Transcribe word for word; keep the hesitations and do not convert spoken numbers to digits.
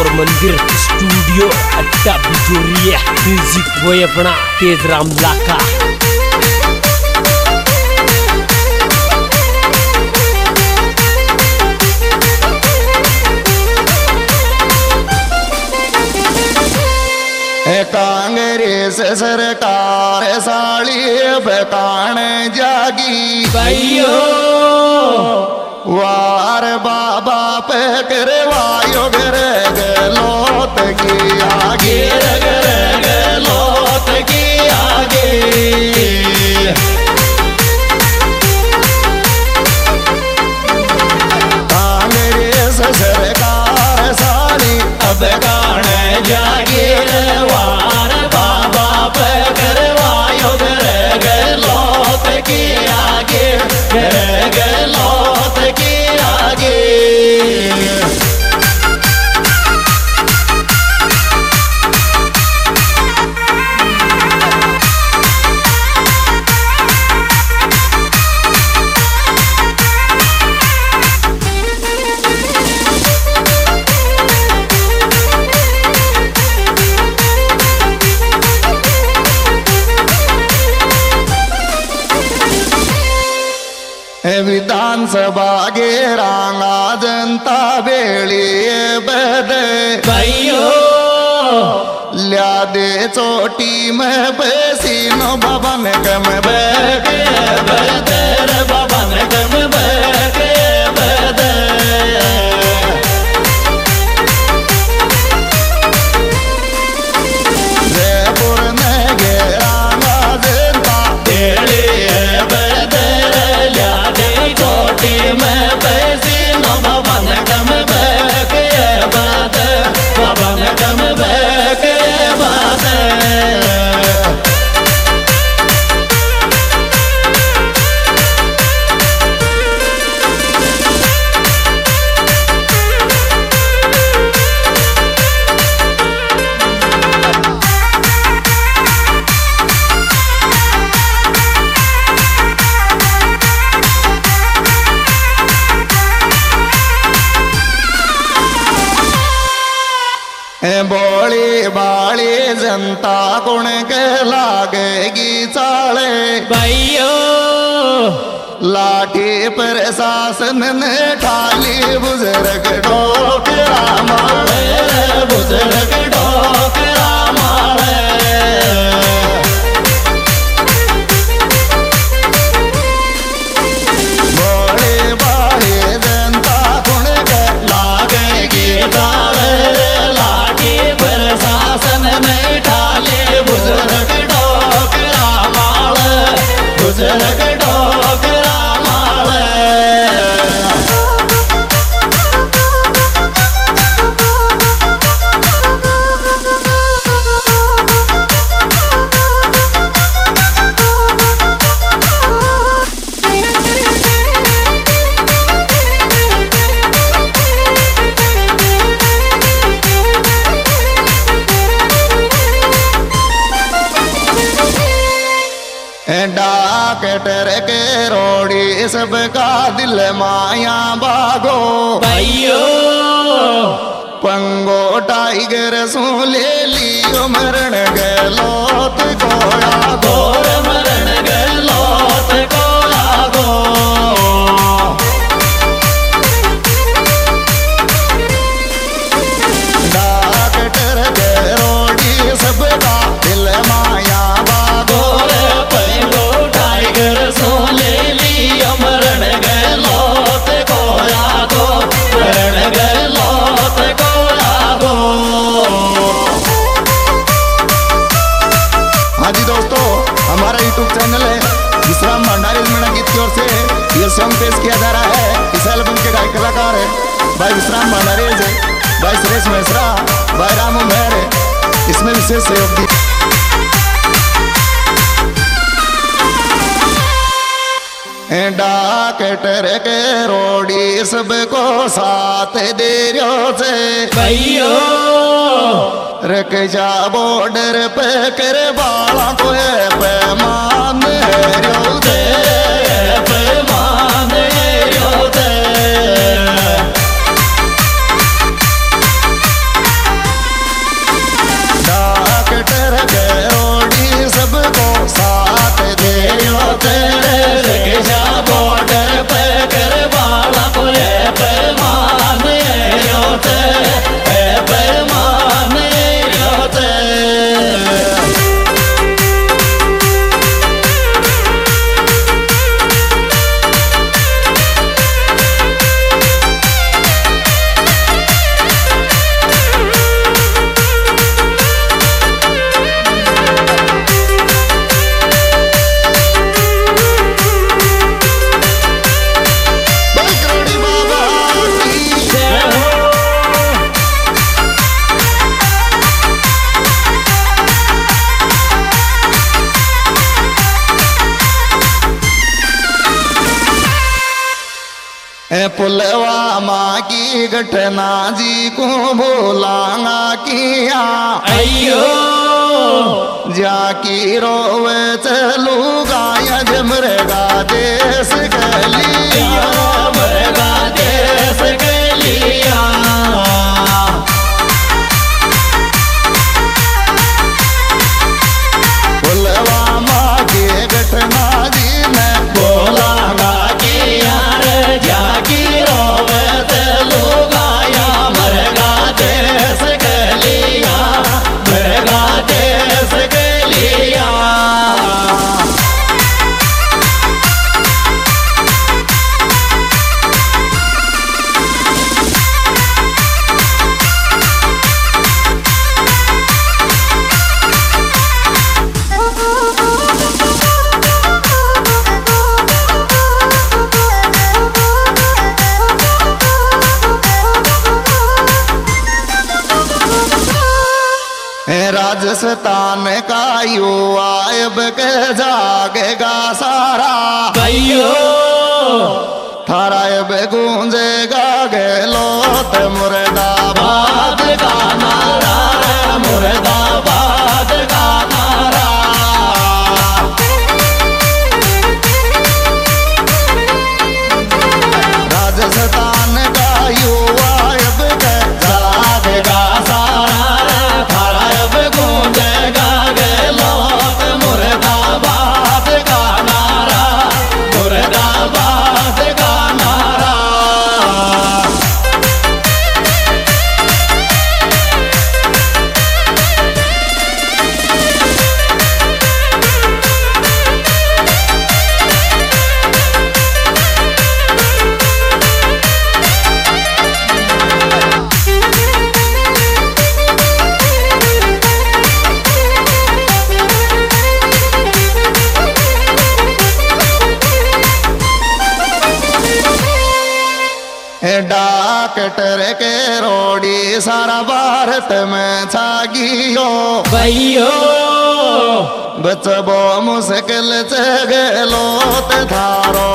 और मंदिर स्टूडियो अट्टा बिजोरिया म्यूजिक बॉय अपना तेज राम लाका। कांग्रेस सरकार साली बतान जागी भाइयों वार बाबा पे करवायो गर गलोत की आगे गर गलोत की आगे। कांग्रेस सरकार साली अब कान जागी वार बाबा पे करवायो गर गलोत की आगे गर गलोत की आगे। विधानसभा गे रांगा जनता बेड़ी बद भाइयों ल्या दे चोटी में पैसीनो भवन कम बगे बदर भवन कम बगे बद। जयपुर में गे रांगा जनता बेड़ी बदर ल्या चोटी में पैसी न भवन कम बके बात भवन कम बके बात। बोली बाली जनता गुण के लागेगी चाले भाइयों लाठी प्रशासन ने ठाली बुजुर्ग डोकरा मारे बुजुर्ग डोकरा मारे। बोली बाली जनता गुण के लागेगी चाले प्रशासन में ठाले बुजुर्ग डोकरा माल बुजुर्ग डोकरा माल। डाकटर के रोड़ी सबका दिल माया बागो भाइयों पंगो टाइगर सो ले लियो मरण गलोत कोया गोर मरण गलोत कोया गो। डाकटर के रोड़ी सबका दिल माया बागो टाइगर सो ले लियो मरण गलोत कोया गो मरण गलोत कोया गो। हाँ जी दोस्तों, हमारा यूट्यूब चैनल है विश्राम भंडारी मीणा गीत की ओर से यह सॉन्ग पेश किया जा रहा है। इस एल्बम के गायक कलाकार है भाई विश्राम भंडारी जी, भाई सुरेश मिश्रा, भाई रामू मेहरे। इसमें विशेष सहयोग दिया डाकटर के रोड़ी सबको साथ दे रहो से भाइयों रक्षा बॉर्डर पे कर बाला को पैमान रो दे पैमान रो दे। पुलवा माँ की घटना जी को भोलांगा किया अयो जाकी रोवे चलूगा यज मृगा देश गलिया मृगा देश गलिया पुलवा माँ की घटना जी में भोलांगा किया रे जाकी रोवे चलूगा या मृगा देश गलिया मृगा देश गलिया राजस्थान का युवा अब के जागेगा सारा कहियो थारा अब गूंजेगा गेलो ते मुर्दाबाद बात का नारा रे मुर्दाबाद का नारा राजस्थान का युवा अब के जागेगा सारा रे थारा अब गूंजेगा गेलोत मुर्दाबाद का नारा मुर्दाबाद का नारा डॉक्टर के रोड़ी सारा भारत में छागियो भैयो बचबो मुश्किल से गेलो ते थारो